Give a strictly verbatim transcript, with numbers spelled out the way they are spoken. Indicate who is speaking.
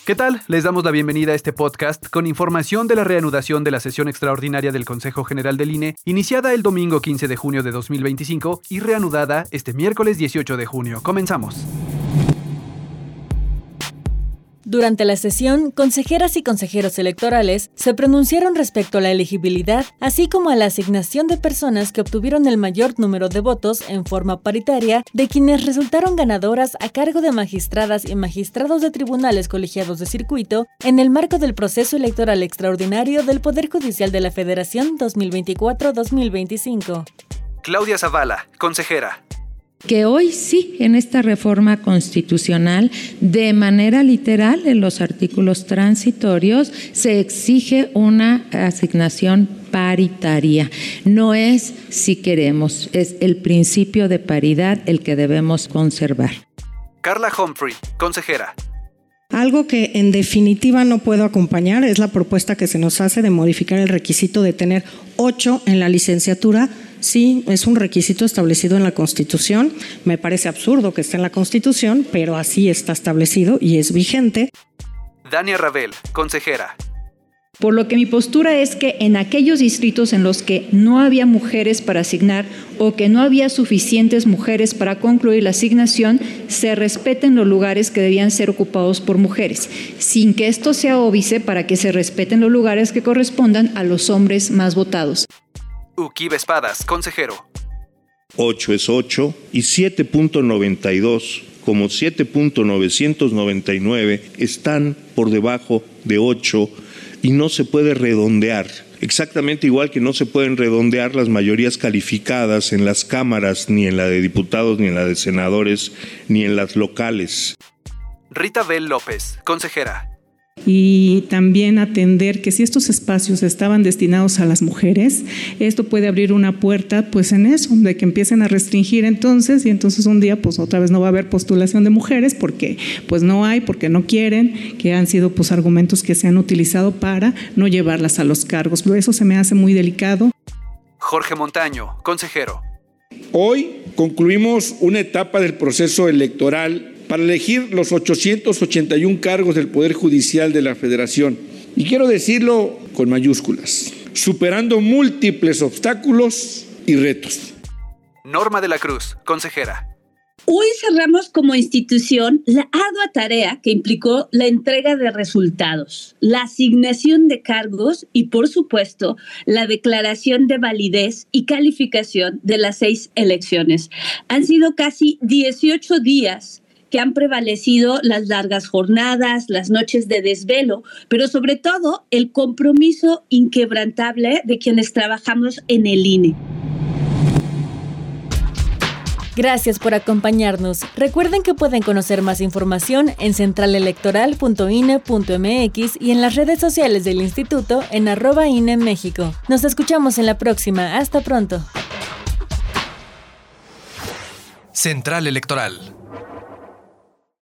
Speaker 1: ¿Qué tal? Les damos la bienvenida a este podcast con información de la reanudación de la sesión extraordinaria del Consejo General del I N E, iniciada el domingo quince de junio de dos mil veinticinco y reanudada este miércoles dieciocho de junio. Comenzamos.
Speaker 2: Durante la sesión, consejeras y consejeros electorales se pronunciaron respecto a la elegibilidad, así como a la asignación de personas que obtuvieron el mayor número de votos en forma paritaria de quienes resultaron ganadoras a cargo de magistradas y magistrados de tribunales colegiados de circuito en el marco del proceso electoral extraordinario del Poder Judicial de la Federación dos mil veinticuatro a dos mil veinticinco.
Speaker 1: Claudia Zavala, consejera.
Speaker 3: Que hoy sí, en esta reforma constitucional, de manera literal, en los artículos transitorios, se exige una asignación paritaria. No es si queremos, es el principio de paridad el que debemos conservar.
Speaker 1: Carla Humphrey, consejera.
Speaker 4: Algo que en definitiva no puedo acompañar es la propuesta que se nos hace de modificar el requisito de tener ocho en la licenciatura. Sí, es un requisito establecido en la Constitución. Me parece absurdo que esté en la Constitución, pero así está establecido y es vigente.
Speaker 1: Dania Ravel, consejera.
Speaker 5: Por lo que mi postura es que en aquellos distritos en los que no había mujeres para asignar o que no había suficientes mujeres para concluir la asignación, se respeten los lugares que debían ser ocupados por mujeres, sin que esto sea óbice para que se respeten los lugares que correspondan a los hombres más votados.
Speaker 1: Uquibe Espadas, consejero.
Speaker 6: ocho es ocho y siete punto noventa y dos como siete punto novecientos noventa y nueve están por debajo de ocho y no se puede redondear. Exactamente igual que no se pueden redondear las mayorías calificadas en las cámaras, ni en la de diputados, ni en la de senadores, ni en las locales.
Speaker 1: Rita Bel López, consejera.
Speaker 7: Y también atender que si estos espacios estaban destinados a las mujeres, esto puede abrir una puerta pues en eso, de que empiecen a restringir entonces y entonces un día pues otra vez no va a haber postulación de mujeres porque pues no hay, porque no quieren, que han sido pues argumentos que se han utilizado para no llevarlas a los cargos. Pero eso se me hace muy delicado.
Speaker 1: Jorge Montaño, consejero.
Speaker 8: Hoy concluimos una etapa del proceso electoral para elegir los ochocientos ochenta y uno cargos del Poder Judicial de la Federación. Y quiero decirlo con mayúsculas, superando múltiples obstáculos y retos.
Speaker 1: Norma de la Cruz, consejera.
Speaker 9: Hoy cerramos como institución la ardua tarea que implicó la entrega de resultados, la asignación de cargos y, por supuesto, la declaración de validez y calificación de las seis elecciones. Han sido casi dieciocho días que han prevalecido las largas jornadas, las noches de desvelo, pero sobre todo el compromiso inquebrantable de quienes trabajamos en el I N E.
Speaker 2: Gracias por acompañarnos. Recuerden que pueden conocer más información en central electoral punto i n e punto m x y en las redes sociales del Instituto en arroba I N E México. Nos escuchamos en la próxima. Hasta pronto.
Speaker 10: Central Electoral.